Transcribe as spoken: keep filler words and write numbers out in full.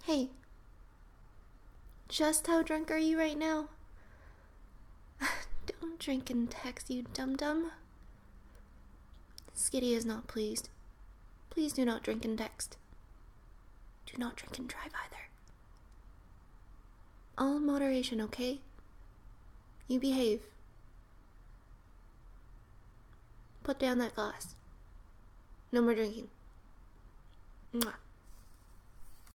Hey, just how drunk are you right now? Don't drink and text, you dum-dum. Skitty is not pleased. Please do not drink and text. Do not drink and drive either. All in moderation, okay? You behave. Put down that glass. No more drinking. Mwah.